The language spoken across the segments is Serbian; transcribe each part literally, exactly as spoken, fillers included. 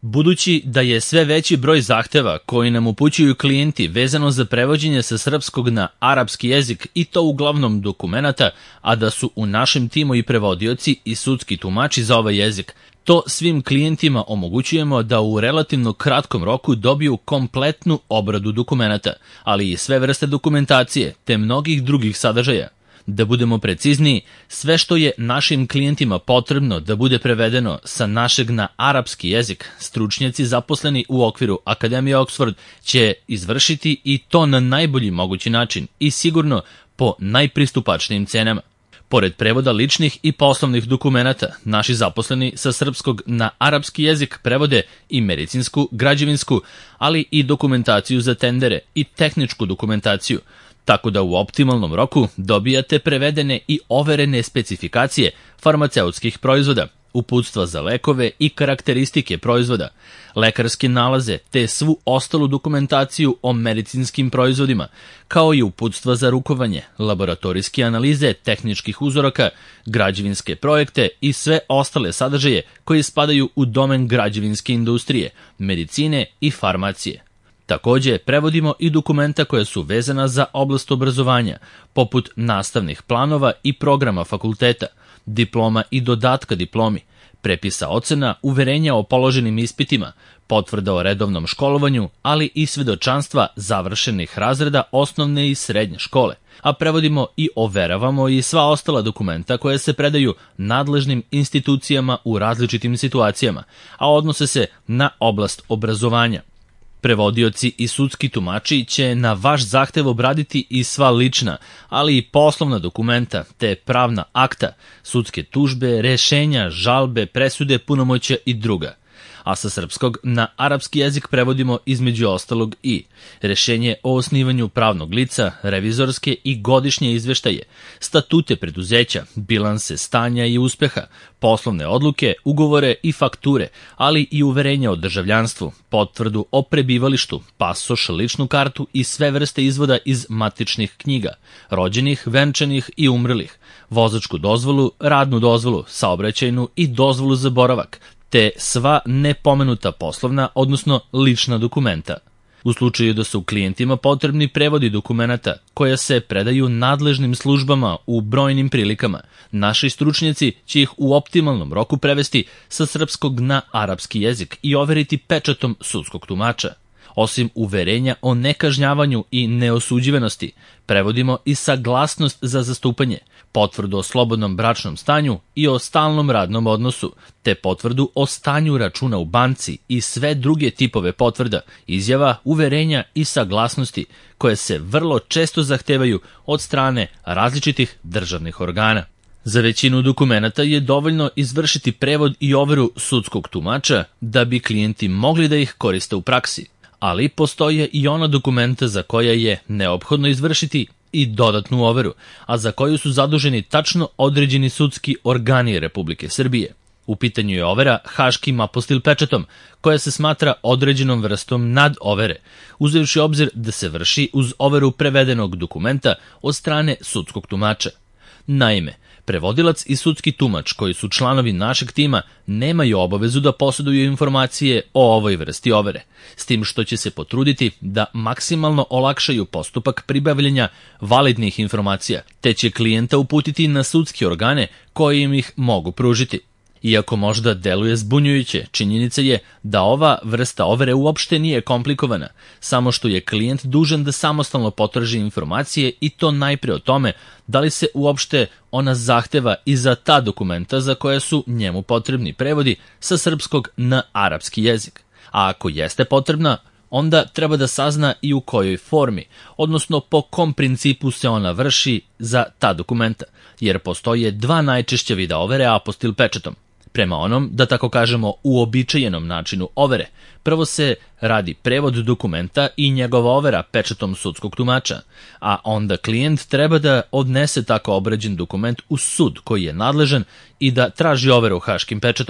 Budući da je sve veći broj zahteva koji nam upućuju klijenti vezano za prevođenje sa srpskog na arapski jezik i to uglavnom dokumenata, a da su u našem timu i prevodioci i sudski tumači za ovaj jezik, to svim klijentima omogućujemo da u relativno kratkom roku dobiju kompletnu obradu dokumenata, ali i sve vrste dokumentacije te mnogih drugih sadržaja. Da budemo precizniji, sve što je našim klijentima potrebno da bude prevedeno sa našeg na arapski jezik, stručnjaci zaposleni u okviru Akademije Oxford će izvršiti i to na najbolji mogući način i sigurno po najpristupačnijim cenama. Pored prevoda ličnih i poslovnih dokumenata, naši zaposleni sa srpskog na arapski jezik prevode i medicinsku, građevinsku, ali i dokumentaciju za tendere i tehničku dokumentaciju, tako da u optimalnom roku dobijate prevedene i overene specifikacije farmaceutskih proizvoda, uputstva za lekove i karakteristike proizvoda, lekarske nalaze te svu ostalu dokumentaciju o medicinskim proizvodima, kao i uputstva za rukovanje, laboratorijske analize tehničkih uzoraka, građevinske projekte i sve ostale sadržaje koji spadaju u domen građevinske industrije, medicine i farmacije. Takođe, prevodimo i dokumenta koja su vezana za oblast obrazovanja, poput nastavnih planova i programa fakulteta, diploma i dodatka diplomi, prepisa ocena, uverenja o položenim ispitima, potvrda o redovnom školovanju, ali i svedočanstva završenih razreda osnovne i srednje škole, a prevodimo i overavamo i sva ostala dokumenta koja se predaju nadležnim institucijama u različitim situacijama, a odnose se na oblast obrazovanja. Prevodioci i sudski tumači će na vaš zahtev obraditi i sva lična, ali i poslovna dokumenta, te pravna akta, sudske tužbe, rešenja, žalbe, presude, punomoćja i druga. A sa srpskog na arapski jezik prevodimo između ostalog i rešenje o osnivanju pravnog lica, revizorske i godišnje izveštaje, statute preduzeća, bilanse stanja i uspeha, poslovne odluke, ugovore i fakture, ali i uverenja o državljanstvu, potvrdu o prebivalištu, pasoš, ličnu kartu i sve vrste izvoda iz matičnih knjiga, rođenih, venčanih i umrlih, vozačku dozvolu, radnu dozvolu, saobraćajnu i dozvolu za boravak, te sva nepomenuta poslovna, odnosno lična dokumenta. U slučaju da su klijentima potrebni prevodi dokumenata koja se predaju nadležnim službama u brojnim prilikama, naši stručnjaci će ih u optimalnom roku prevesti sa srpskog na arapski jezik i overiti pečatom sudskog tumača. Osim uverenja o nekažnjavanju i neosuđivanosti, prevodimo i saglasnost za zastupanje, potvrdu o slobodnom bračnom stanju i o stalnom radnom odnosu, te potvrdu o stanju računa u banci i sve druge tipove potvrda, izjava, uverenja i saglasnosti koje se vrlo često zahtevaju od strane različitih državnih organa. Za većinu dokumenata je dovoljno izvršiti prevod i overu sudskog tumača da bi klijenti mogli da ih koriste u praksi, ali postoje i ona dokumenta za koja je neophodno izvršiti i dodatnu overu, a za koju su zaduženi tačno određeni sudski organi Republike Srbije. U pitanju je overa haškim apostil pečatom, koja se smatra određenom vrstom nadovere, uzevši obzir da se vrši uz overu prevedenog dokumenta od strane sudskog tumača. Naime, prevodilac i sudski tumač koji su članovi našeg tima nemaju obavezu da posjeduju informacije o ovoj vrsti overe, s tim što će se potruditi da maksimalno olakšaju postupak pribavljanja validnih informacija, te će klijenta uputiti na sudske organe koji im ih mogu pružiti. Iako možda deluje zbunjujuće, činjenica je da ova vrsta overe uopšte nije komplikovana, samo što je klijent dužan da samostalno potraži informacije i to najpre o tome da li se uopšte ona zahteva i za ta dokumenta za koje su njemu potrebni prevodi sa srpskog na arapski jezik. A ako jeste potrebna, onda treba da sazna i u kojoj formi, odnosno po kom principu se ona vrši za ta dokumenta, jer postoje dva najčešća vida overe apostil pečatom. Prema onom, da tako kažemo, uobičajenom načinu overe, prvo se radi prevod dokumenta i njegova overa pečatom sudskog tumača, a onda klijent treba da odnese tako obrađen dokument u sud koji je nadležan i da traži overu haškim pečatom.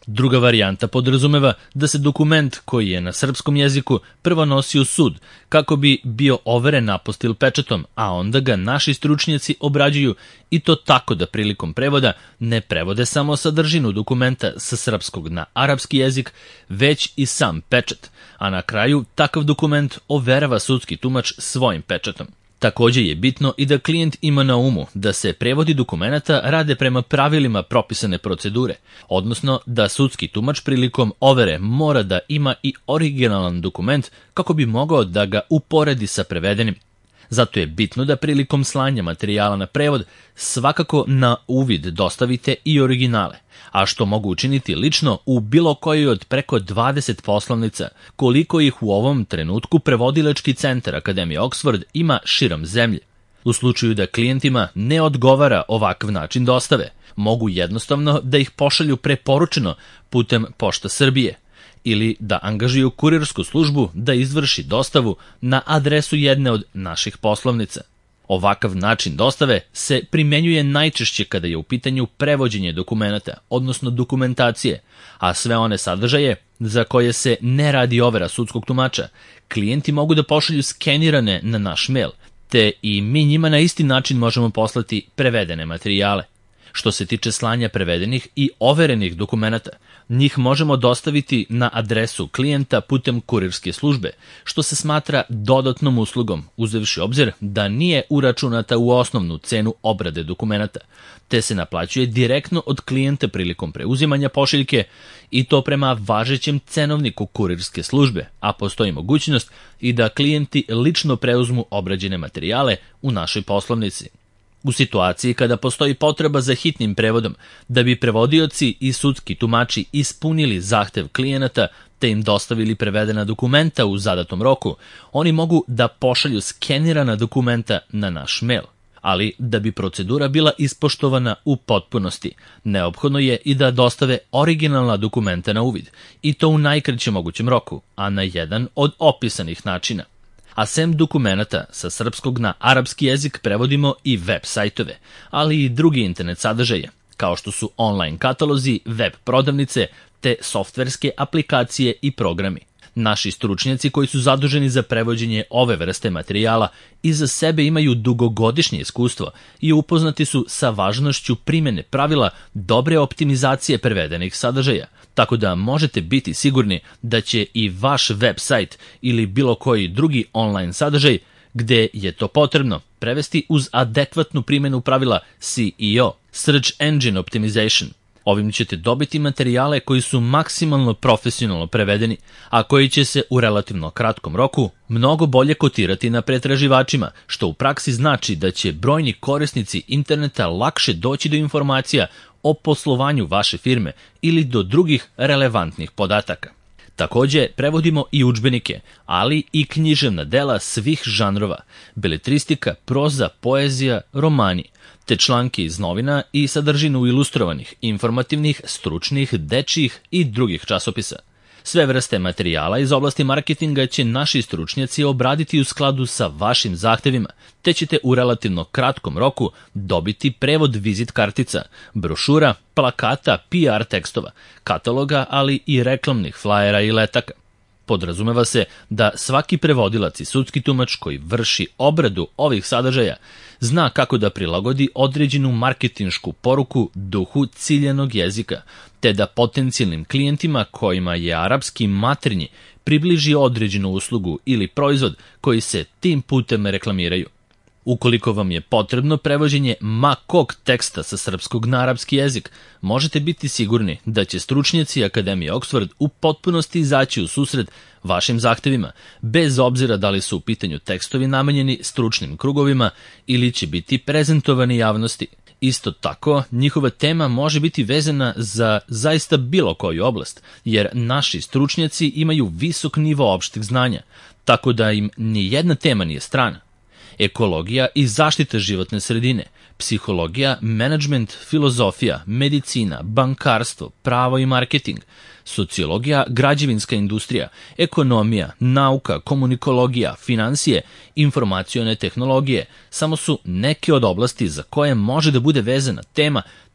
Druga varijanta podrazumeva da se dokument koji je na srpskom jeziku prvo nosi u sud kako bi bio overen apostil pečatom, a onda ga naši stručnjaci obrađuju i to tako da prilikom prevoda ne prevode samo sadržinu dokumenta sa srpskog na arapski jezik, već i sam pečat, a na kraju takav dokument overava sudski tumač svojim pečatom. Takođe je bitno i da klijent ima na umu da se prevodi dokumenata rade prema pravilima propisane procedure, odnosno da sudski tumač prilikom overe mora da ima i originalan dokument kako bi mogao da ga uporedi sa prevedenim. Zato je bitno da prilikom slanja materijala na prevod svakako na uvid dostavite i originale, a što mogu učiniti lično u bilo kojoj od preko dvadeset poslovnica, koliko ih u ovom trenutku prevodilački centar Akademije Oxford ima širom zemlje. U slučaju da klijentima ne odgovara ovakav način dostave, mogu jednostavno da ih pošalju preporučeno putem Pošta Srbije, ili da angažuju kurirsku službu da izvrši dostavu na adresu jedne od naših poslovnica. Ovakav način dostave se primenjuje najčešće kada je u pitanju prevođenje dokumenata, odnosno dokumentacije, a sve one sadržaje za koje se ne radi overa sudskog tumača, klijenti mogu da pošalju skenirane na naš mail, te i mi njima na isti način možemo poslati prevedene materijale. Što se tiče slanja prevedenih i overenih dokumenata, njih možemo dostaviti na adresu klijenta putem kurirske službe, što se smatra dodatnom uslugom, uzevši obzir da nije uračunata u osnovnu cenu obrade dokumenata, te se naplaćuje direktno od klijenta prilikom preuzimanja pošiljke i to prema važećem cenovniku kurirske službe, a postoji mogućnost i da klijenti lično preuzmu obrađene materijale u našoj poslovnici. U situaciji kada postoji potreba za hitnim prevodom, da bi prevodioci i sudski tumači ispunili zahtev klijenata te im dostavili prevedena dokumenta u zadatom roku, oni mogu da pošalju skenirana dokumenta na naš mail. Ali da bi procedura bila ispoštovana u potpunosti, neophodno je i da dostave originalna dokumenta na uvid, i to u najkraćem mogućem roku, a na jedan od opisanih načina. A sem dokumenata sa srpskog na arapski jezik prevodimo i web sajtove, ali i drugi internet sadržaje, kao što su online katalozi, web prodavnice, te softverske aplikacije i programi. Naši stručnjaci koji su zaduženi za prevođenje ove vrste materijala iza sebe imaju dugogodišnje iskustvo i upoznati su sa važnošću primjene pravila dobre optimizacije prevedenih sadržaja, tako da možete biti sigurni da će i vaš web sajt ili bilo koji drugi online sadržaj, gde je to potrebno, prevesti uz adekvatnu primjenu pravila S E O, Search Engine Optimization. Ovim ćete dobiti materijale koji su maksimalno profesionalno prevedeni, a koji će se u relativno kratkom roku mnogo bolje kotirati na pretraživačima, što u praksi znači da će brojni korisnici interneta lakše doći do informacija o poslovanju vaše firme ili do drugih relevantnih podataka. Takođe, prevodimo i udžbenike, ali i književna dela svih žanrova, beletristika, proza, poezija, romani, te članke iz novina i sadržinu ilustrovanih, informativnih, stručnih, dečjih i drugih časopisa. Sve vrste materijala iz oblasti marketinga će naši stručnjaci obraditi u skladu sa vašim zahtevima, te ćete u relativno kratkom roku dobiti prevod vizit kartica, brošura, plakata, P R tekstova, kataloga, ali i reklamnih flajera i letaka. Podrazumeva se da svaki prevodilac i sudski tumač koji vrši obradu ovih sadržaja zna kako da prilagodi određenu marketinšku poruku duhu ciljanog jezika, te da potencijalnim klijentima kojima je arapski maternji približi određenu uslugu ili proizvod koji se tim putem reklamiraju. Ukoliko vam je potrebno prevođenje ma kog teksta sa srpskog na arapski jezik, možete biti sigurni da će stručnjaci Akademije Oxford u potpunosti izaći u susret vašim zahtevima, bez obzira da li su u pitanju tekstovi namenjeni stručnim krugovima ili će biti prezentovani javnosti. Isto tako, njihova tema može biti vezana za zaista bilo koju oblast, jer naši stručnjaci imaju visok nivo opšteg znanja, tako da im ni jedna tema nije strana. Ekologija i zaštita životne sredine, psihologija, menadžment, filozofija, medicina, bankarstvo, pravo i marketing, sociologija, građevinska industrija, ekonomija, nauka, komunikologija, finansije, informacione tehnologije, samo su neke od oblasti za koje može da bude vezana tema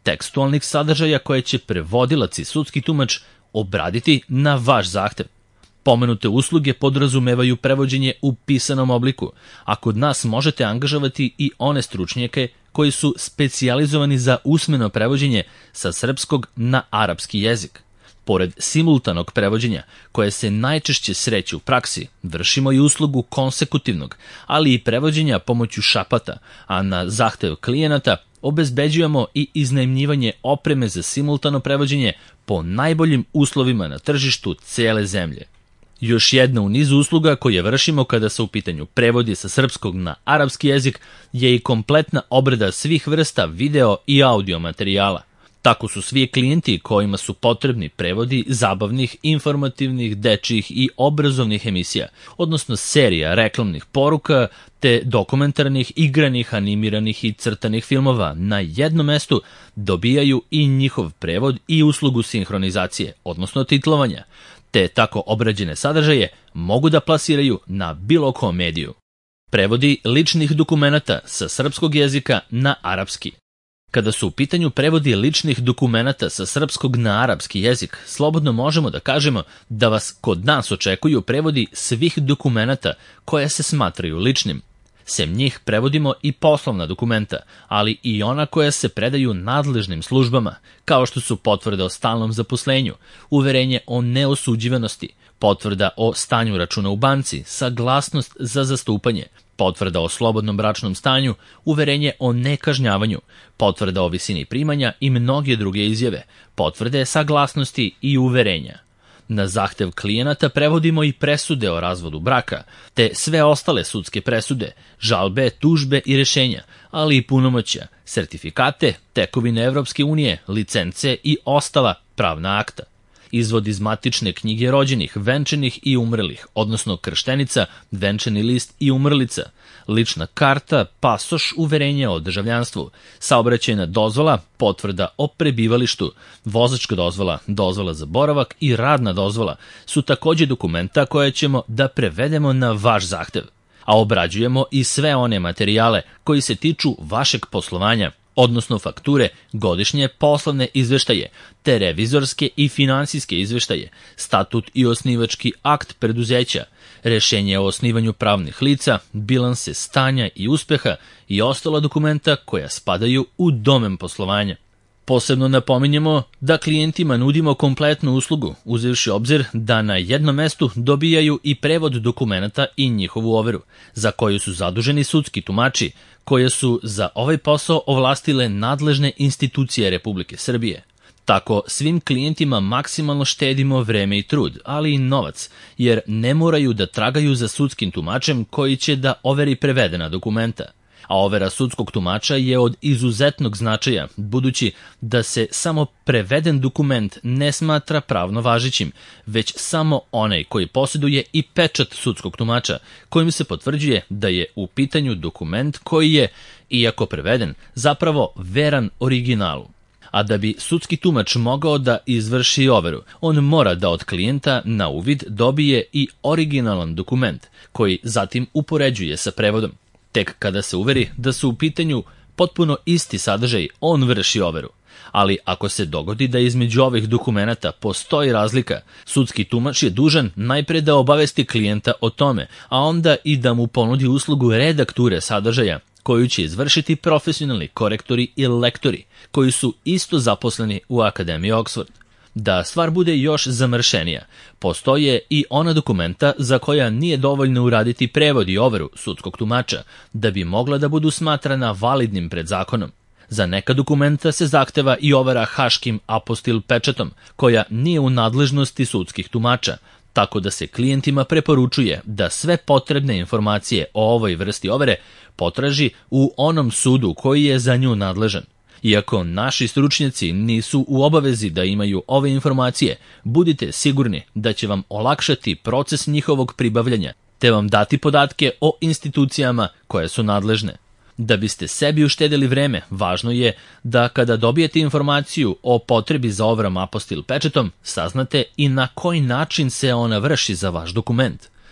tekstualnih sadržaja koje će prevodilac i sudski tumač obraditi na vaš zahtev. Pomenute usluge podrazumevaju prevođenje u pisanom obliku, a kod nas možete angažovati i one stručnjake koji su specijalizovani za usmeno prevođenje sa srpskog na arapski jezik. Pored simultanog prevođenja, koje se najčešće sreće u praksi, vršimo i uslugu konsekutivnog, ali i prevođenja pomoću šapata, a na zahtev klijenata obezbeđujemo i iznajmljivanje opreme za simultano prevođenje po najboljim uslovima na tržištu cele zemlje. Još jedna u nizu usluga koje vršimo kada se u pitanju prevodi sa srpskog na arapski jezik je i kompletna obrada svih vrsta video i audio materijala. Tako su svi klijenti kojima su potrebni prevodi zabavnih, informativnih, dečjih i obrazovnih emisija, odnosno serija reklamnih poruka te dokumentarnih, igranih, animiranih i crtanih filmova na jednom mestu dobijaju i njihov prevod i uslugu sinhronizacije, odnosno titlovanja, te tako obrađene sadržaje mogu da plasiraju na bilo kom mediju. Prevodi ličnih dokumenata sa srpskog jezika na arapski. Kada su u pitanju prevodi ličnih dokumenata sa srpskog na arapski jezik, slobodno možemo da kažemo da vas kod nas očekuju prevodi svih dokumenata koja se smatraju ličnim. Sem njih prevodimo i poslovna dokumenta, ali i ona koja se predaju nadležnim službama, kao što su potvrde o stalnom zaposlenju, uverenje o neosuđivanosti, potvrda o stanju računa u banci, saglasnost za zastupanje, potvrda o slobodnom bračnom stanju, uverenje o nekažnjavanju, potvrda o visini primanja i mnoge druge izjave, potvrde saglasnosti i uverenja. Na zahtev klijenata prevodimo i presude o razvodu braka, te sve ostale sudske presude, žalbe, tužbe i rešenja, ali i punomoćja, sertifikate, tekovine Evropske unije, licence i ostala pravna akta. Izvod iz matične knjige rođenih, venčanih i umrlih, odnosno krštenica, venčani list i umrlica, lična karta, pasoš, uverenje o državljanstvu, saobraćajna dozvola, potvrda o prebivalištu, vozačka dozvola, dozvola za boravak i radna dozvola su takođe dokumenta koje ćemo da prevedemo na vaš zahtev, a obrađujemo i sve one materijale koji se tiču vašeg poslovanja, odnosno fakture, godišnje poslovne izveštaje, te revizorske i finansijske izveštaje, statut i osnivački akt preduzeća, rešenje o osnivanju pravnih lica, bilanse stanja i uspeha i ostala dokumenta koja spadaju u domen poslovanja. Posebno napominjemo da klijentima nudimo kompletnu uslugu, uzevši obzir da na jednom mestu dobijaju i prevod dokumenata i njihovu overu, za koju su zaduženi sudski tumači, koje su za ovaj posao ovlastile nadležne institucije Republike Srbije. Tako svim klijentima maksimalno štedimo vreme i trud, ali i novac, jer ne moraju da tragaju za sudskim tumačem koji će da overi prevedena dokumenta. A overa sudskog tumača je od izuzetnog značaja, budući da se samo preveden dokument ne smatra pravno važećim, već samo onaj koji posjeduje i pečat sudskog tumača, kojim se potvrđuje da je u pitanju dokument koji je, iako preveden, zapravo veran originalu. A da bi sudski tumač mogao da izvrši overu, on mora da od klijenta na uvid dobije i originalan dokument, koji zatim upoređuje sa prevodom. Tek kada se uveri da su u pitanju potpuno isti sadržaj, on vrši overu. Ali ako se dogodi da između ovih dokumenata postoji razlika, sudski tumač je dužan najpre da obavesti klijenta o tome, a onda i da mu ponudi uslugu redakture sadržaja, koju će izvršiti profesionalni korektori i lektori, koji su isto zaposleni u Akademiji Oxford. Da stvar bude još zamršenija, postoje i ona dokumenta za koja nije dovoljno uraditi prevod i overu sudskog tumača, da bi mogla da budu smatrana validnim pred zakonom. Za neka dokumenta se zahteva i overa haškim apostil pečatom, koja nije u nadležnosti sudskih tumača, tako da se klijentima preporučuje da sve potrebne informacije o ovoj vrsti overe potraži u onom sudu koji je za nju nadležan. Iako naši stručnjaci nisu u obavezi da imaju ove informacije, budite sigurni da će vam olakšati proces njihovog pribavljanja, te vam dati podatke o institucijama koje su nadležne. Da biste sebi uštedeli vreme, važno je da kada dobijete informaciju o potrebi za overom apostil pečatom, saznate i na koji način se ona vrši za vaš dokument.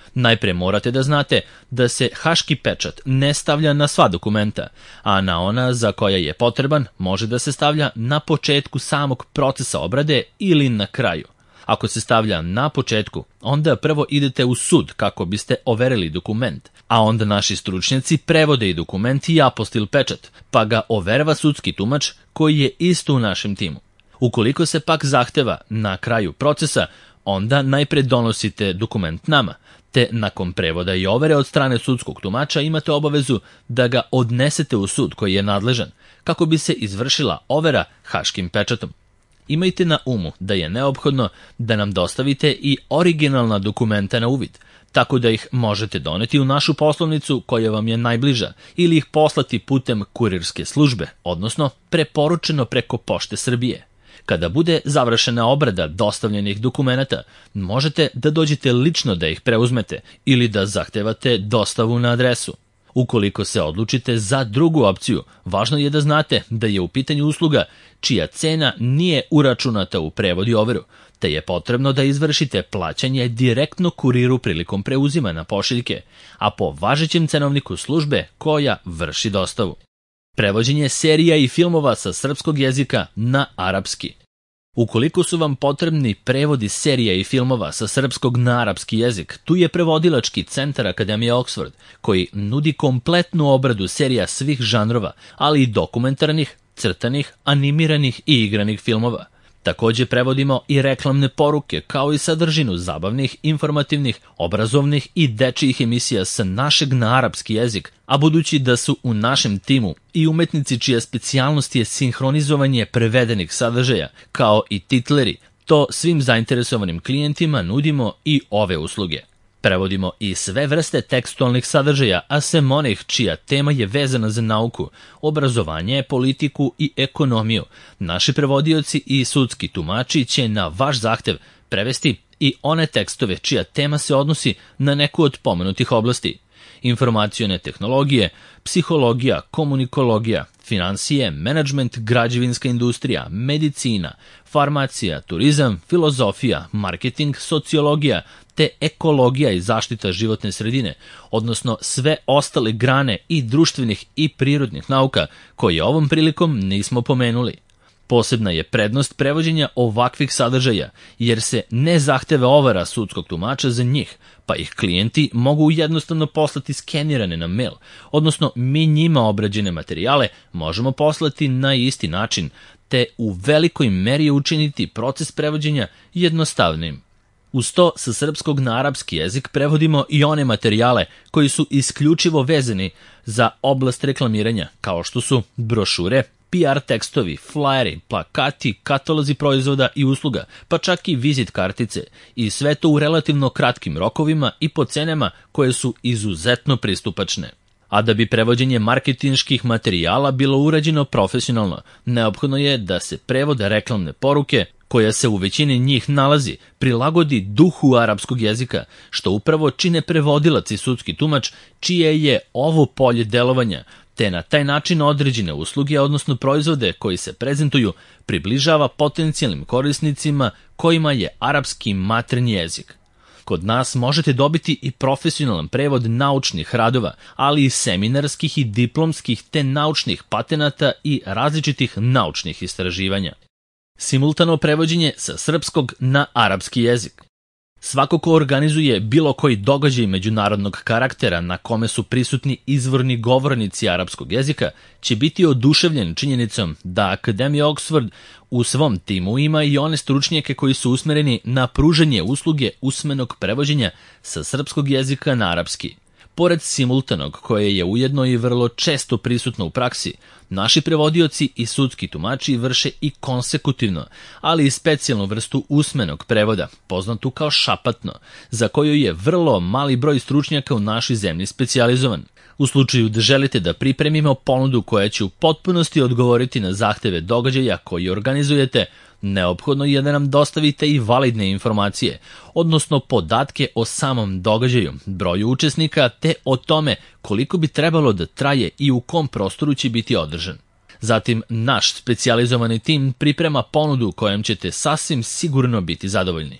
Najpre morate da znate da se haški pečat ne stavlja na sva dokumenta, a na ona za koja je potreban može da se stavlja na početku samog procesa obrade ili na kraju. Ako se stavlja na početku, onda prvo idete u sud kako biste overili dokument, a onda naši stručnjaci prevode i dokument i apostil pečat, pa ga overava sudski tumač koji je isto u našem timu. Ukoliko se pak zahteva na kraju procesa, onda najpre donosite dokument nama, te nakon prevoda i overe od strane sudskog tumača imate obavezu da ga odnesete u sud koji je nadležan, kako bi se izvršila overa haškim pečatom. Imajte na umu da je neophodno da nam dostavite i originalna dokumenta na uvid, tako da ih možete doneti u našu poslovnicu koja vam je najbliža ili ih poslati putem kurirske službe, odnosno preporučeno preko Pošte Srbije. Kada bude završena obrada dostavljenih dokumenata, možete da dođete lično da ih preuzmete ili da zahtevate dostavu na adresu. Ukoliko se odlučite za drugu opciju, važno je da znate da je u pitanju usluga čija cena nije uračunata u prevod i overu, te je potrebno da izvršite plaćanje direktno kuriru prilikom preuzimanja pošiljke, a po važećem cenovniku službe koja vrši dostavu. Prevođenje serija i filmova sa srpskog jezika na arapski. Ukoliko su vam potrebni prevodi serija i filmova sa srpskog na arapski jezik, tu je prevodilački centar Akademije Oxford, koji nudi kompletnu obradu serija svih žanrova, ali i dokumentarnih, crtanih, animiranih i igranih filmova. Takođe prevodimo i reklamne poruke, kao i sadržinu zabavnih, informativnih, obrazovnih i dečijih emisija sa našeg na arapski jezik, a budući da su u našem timu i umetnici čija specijalnost je sinhronizovanje prevedenih sadržaja, kao i titleri, to svim zainteresovanim klijentima nudimo i ove usluge. Prevodimo i sve vrste tekstualnih sadržaja, a sem onih čija tema je vezana za nauku, obrazovanje, politiku i ekonomiju. Naši prevodioci i sudski tumači će na vaš zahtev prevesti i one tekstove čija tema se odnosi na neku od pomenutih oblasti. Informacione tehnologije, psihologija, komunikologija, finansije, menadžment, građevinska industrija, medicina, farmacija, turizam, filozofija, marketing, sociologija, te ekologija i zaštita životne sredine, odnosno sve ostale grane i društvenih i prirodnih nauka koje ovom prilikom nismo pomenuli. Posebna je prednost prevođenja ovakvih sadržaja, jer se ne zahteva overa sudskog tumača za njih, pa ih klijenti mogu jednostavno poslati skenirane na mail, odnosno mi njima obrađene materijale možemo poslati na isti način, te u velikoj meri učiniti proces prevođenja jednostavnim. Uz to, sa srpskog na arapski jezik prevodimo i one materijale koji su isključivo vezani za oblast reklamiranja, kao što su brošure, P R tekstovi, flajeri, plakati, katalozi proizvoda i usluga, pa čak i vizit kartice, i sve to u relativno kratkim rokovima i po cenama koje su izuzetno pristupačne. A da bi prevođenje marketinških materijala bilo urađeno profesionalno, neophodno je da se prevod reklamne poruke, koja se u većini njih nalazi, prilagodi duhu arapskog jezika, što upravo čine prevodilac i sudski tumač, čije je ovo polje delovanja, te na taj način određene usluge, odnosno proizvode koji se prezentuju, približava potencijalnim korisnicima kojima je arapski maternji jezik. Kod nas možete dobiti i profesionalan prevod naučnih radova, ali i seminarskih i diplomskih te naučnih patenata i različitih naučnih istraživanja. Simultano prevođenje sa srpskog na arapski jezik. Svako ko organizuje bilo koji događaj međunarodnog karaktera na kome su prisutni izvorni govornici arapskog jezika će biti oduševljen činjenicom da Akademija Oxford u svom timu ima i one stručnjake koji su usmereni na pružanje usluge usmenog prevođenja sa srpskog jezika na arapski. Pored simultanog, koje je ujedno i vrlo često prisutno u praksi, naši prevodioci i sudski tumači vrše i konsekutivno, ali i specijalnu vrstu usmenog prevoda, poznatu kao šapatno, za koju je vrlo mali broj stručnjaka u našoj zemlji specijalizovan. U slučaju da želite da pripremimo ponudu koja će u potpunosti odgovoriti na zahteve događaja koji organizujete, neophodno je da nam dostavite i validne informacije, odnosno podatke o samom događaju, broju učesnika te o tome koliko bi trebalo da traje i u kom prostoru će biti održan. Zatim, naš specijalizovani tim priprema ponudu kojom ćete sasvim sigurno biti zadovoljni.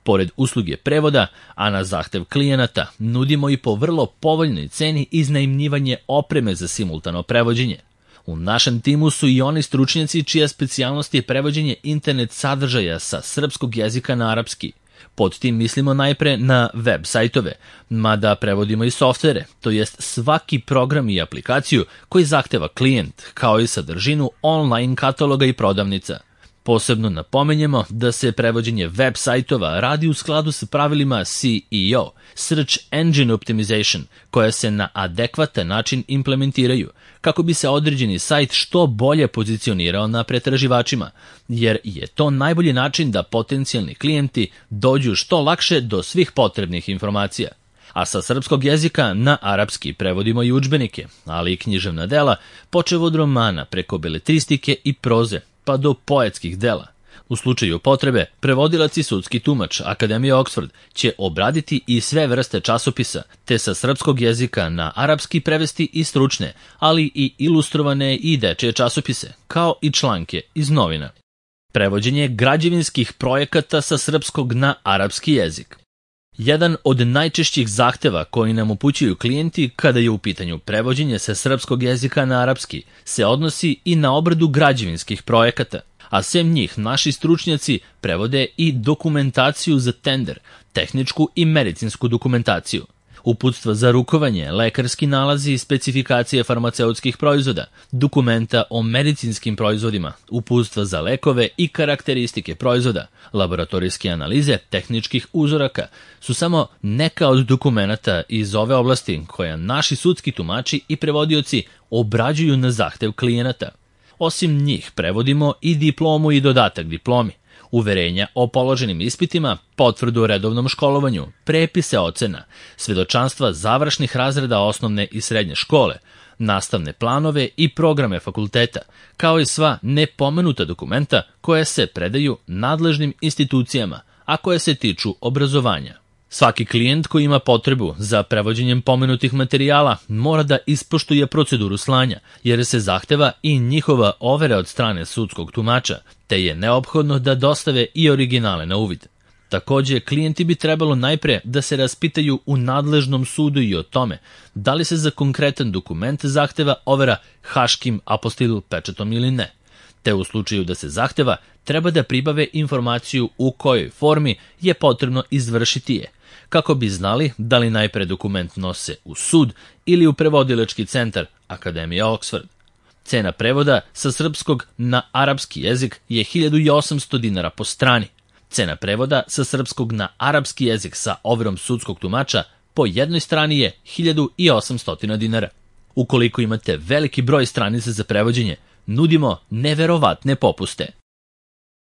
Pored usluge prevoda, a na zahtev klijenata, nudimo i po vrlo povoljnoj ceni iznajmljivanje opreme za simultano prevođenje. U našem timu su i oni stručnjaci čija specijalnost je prevođenje internet sadržaja sa srpskog jezika na arapski. Pod tim mislimo najpre na web sajtove, mada prevodimo i softvere, to jest svaki program i aplikaciju koji zahteva klijent, kao i sadržinu online kataloga i prodavnica. Posebno napomenjemo da se prevođenje web sajtova radi u skladu sa pravilima C E O, Search Engine Optimization, koja se na adekvatan način implementiraju, kako bi se određeni sajt što bolje pozicionirao na pretraživačima, jer je to najbolji način da potencijalni klijenti dođu što lakše do svih potrebnih informacija. A sa srpskog jezika na arapski prevodimo i udžbenike, ali i književna dela, počev od romana preko beletristike i proze, pa do poetskih dela. U slučaju potrebe, prevodilac i sudski tumač Akademije Oxford će obraditi i sve vrste časopisa, te sa srpskog jezika na arapski prevesti i stručne, ali i ilustrovane i dečije časopise, kao i članke iz novina. Prevođenje građevinskih projekata sa srpskog na arapski jezik. Jedan od najčešćih zahteva koji nam upućuju klijenti kada je u pitanju prevođenje sa srpskog jezika na arapski se odnosi i na obradu građevinskih projekata, a sem njih naši stručnjaci prevode i dokumentaciju za tender, tehničku i medicinsku dokumentaciju, uputstva za rukovanje, lekarski nalazi i specifikacije farmaceutskih proizvoda, dokumenta o medicinskim proizvodima, uputstva za lekove i karakteristike proizvoda, laboratorijske analize tehničkih uzoraka su samo neka od dokumenata iz ove oblasti koja naši sudski tumači i prevodioci obrađuju na zahtev klijenata. Osim njih prevodimo i diplomu i dodatak diplomi, uverenja o položenim ispitima, potvrdu o redovnom školovanju, prepise ocena, svedočanstva završnih razreda osnovne i srednje škole, nastavne planove i programe fakulteta, kao i sva nepomenuta dokumenta koja se predaju nadležnim institucijama, a koje se tiču obrazovanja. Svaki klijent koji ima potrebu za prevođenjem pomenutih materijala mora da ispoštuje proceduru slanja, jer se zahteva i njihova overa od strane sudskog tumača, te je neophodno da dostave i originale na uvid. Takođe, klijenti bi trebalo najpre da se raspitaju u nadležnom sudu i o tome da li se za konkretan dokument zahteva overa haškim apostil pečatom ili ne, te u slučaju da se zahteva treba da pribave informaciju u kojoj formi je potrebno izvršiti je, kako bi znali da li najpre dokument nose u sud ili u prevodilački centar Akademije Oxford. Cena prevoda sa srpskog na arapski jezik je hiljadu osamsto dinara po strani. Cena prevoda sa srpskog na arapski jezik sa overom sudskog tumača po jednoj strani je hiljadu osamsto dinara. Ukoliko imate veliki broj stranica za prevođenje, nudimo neverovatne popuste.